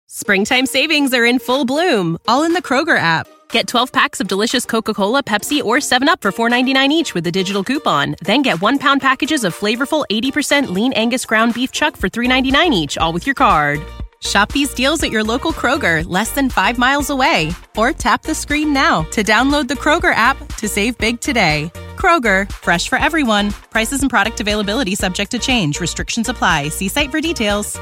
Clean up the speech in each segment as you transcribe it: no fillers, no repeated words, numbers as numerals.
Springtime savings are in full bloom, all in the Kroger app. Get 12 packs of delicious Coca-Cola, Pepsi, or 7-Up for $4.99 each with a digital coupon. Then get 1-pound packages of flavorful 80% lean Angus ground beef chuck for $3.99 each, all with your card. Shop these deals at your local Kroger, less than 5 miles away. Or tap the screen now to download the Kroger app to save big today. Kroger, fresh for everyone. Prices and product availability subject to change. Restrictions apply. See site for details.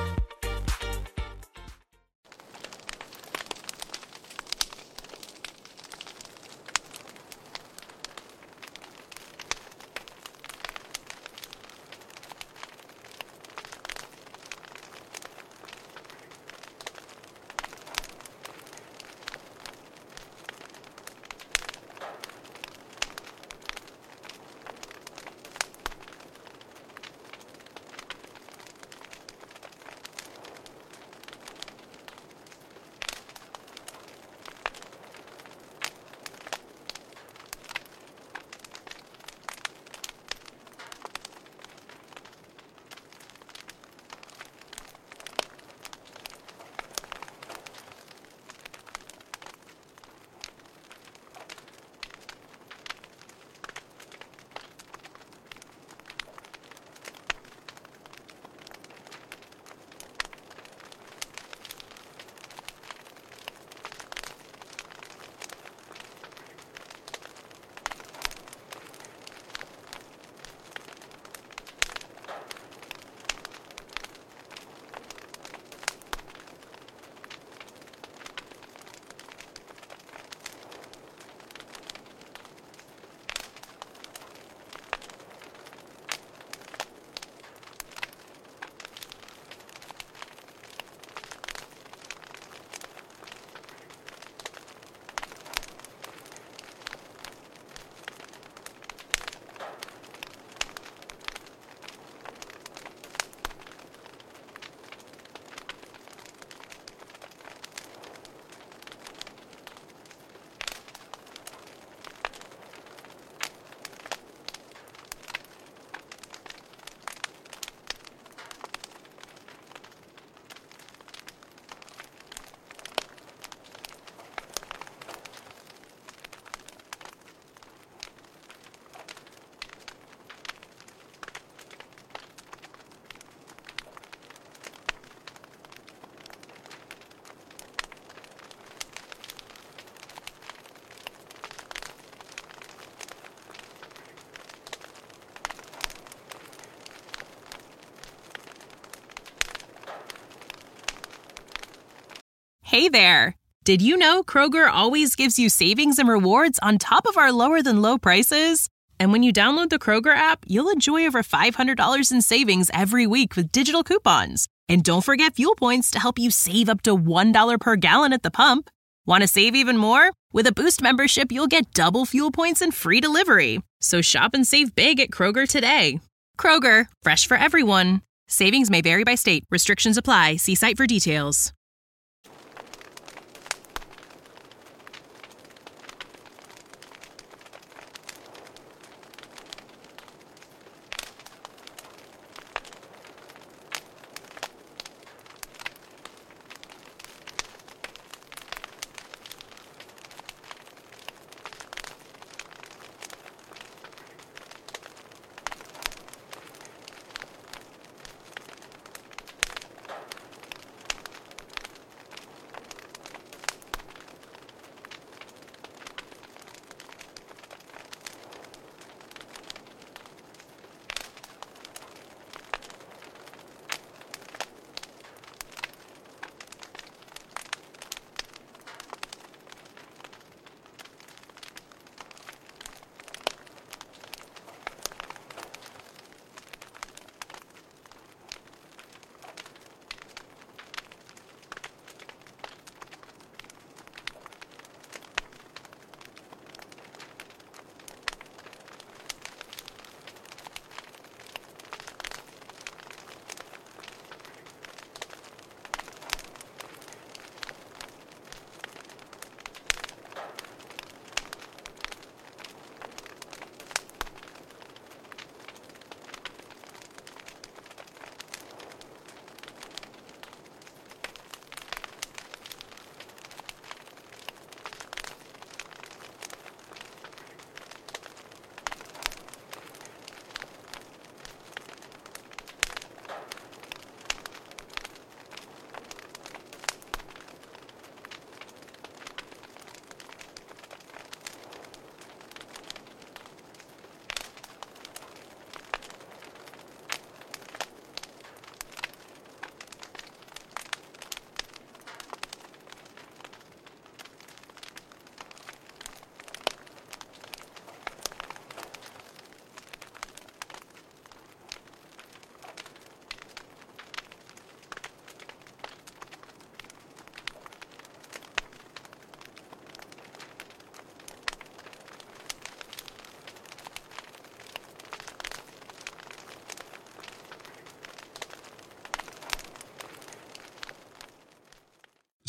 Hey there! Did you know Kroger always gives you savings and rewards on top of our lower-than-low prices? And when you download the Kroger app, you'll enjoy over $500 in savings every week with digital coupons. And don't forget fuel points to help you save up to $1 per gallon at the pump. Want to save even more? With a Boost membership, you'll get double fuel points and free delivery. So shop and save big at Kroger today. Kroger, fresh for everyone. Savings may vary by state. Restrictions apply. See site for details.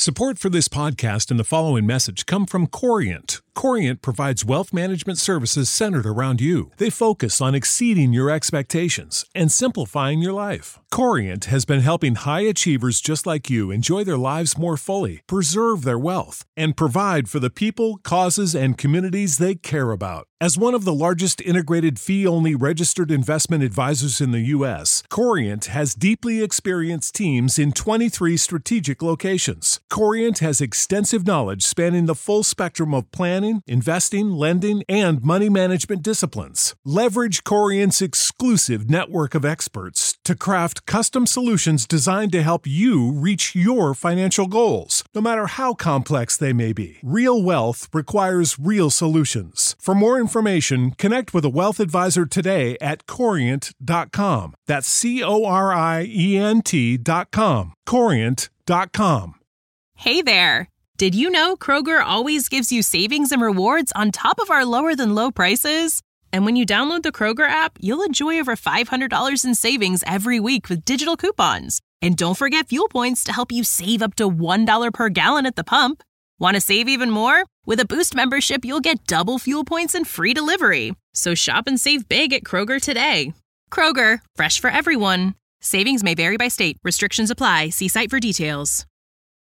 Support for this podcast and the following message come from Corient. Corient provides wealth management services centered around you. They focus on exceeding your expectations and simplifying your life. Corient has been helping high achievers just like you enjoy their lives more fully, preserve their wealth, and provide for the people, causes, and communities they care about. As one of the largest integrated fee-only registered investment advisors in the U.S., Corient has deeply experienced teams in 23 strategic locations. Corient has extensive knowledge spanning the full spectrum of planning, investing, lending, and money management disciplines. Leverage Corient's exclusive network of experts to craft custom solutions designed to help you reach your financial goals, no matter how complex they may be. Real wealth requires real solutions. For more information, connect with a wealth advisor today at Corient.com. That's Corient.com. Corient.com. Hey there! Did you know Kroger always gives you savings and rewards on top of our lower-than-low prices? And when you download the Kroger app, you'll enjoy over $500 in savings every week with digital coupons. And don't forget fuel points to help you save up to $1 per gallon at the pump. Want to save even more? With a Boost membership, you'll get double fuel points and free delivery. So shop and save big at Kroger today. Kroger, fresh for everyone. Savings may vary by state. Restrictions apply. See site for details.